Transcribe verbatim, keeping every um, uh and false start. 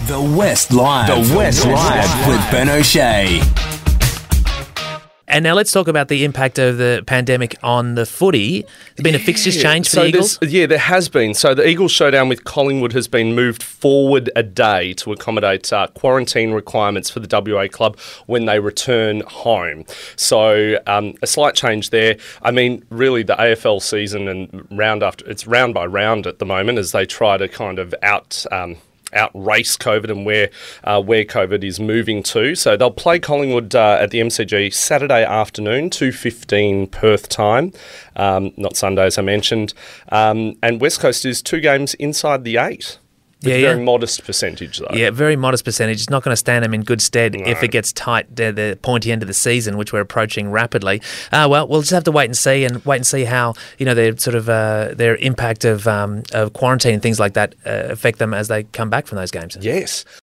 The West Live. The West Live with Ben O'Shea. And now let's talk about the impact of the pandemic on the footy. There's been a fixtures Yeah, change for so the Eagles? there's- Yeah, there has been. So the Eagles showdown with Collingwood has been moved forward a day to accommodate uh, quarantine requirements for the W A club when they return home. So um, a slight change there. I mean, really the A F L season and round after, it's round by round at the moment as they try to kind of out... Um, outrace COVID and where uh, where COVID is moving to. So they'll play Collingwood uh, at the M C G Saturday afternoon, two fifteen Perth time, um, not Sunday as I mentioned. Um, and West Coast is two games inside the eight. With Yeah, a very yeah. modest percentage though. Yeah, very modest percentage. It's not going to stand them in good stead No. if it gets tight at the pointy end of the season, which we're approaching rapidly. Uh, well, we'll just have to wait and see, and wait and see how you know their sort of uh, their impact of um, of quarantine and things like that uh, affect them as they come back from those games. Yes.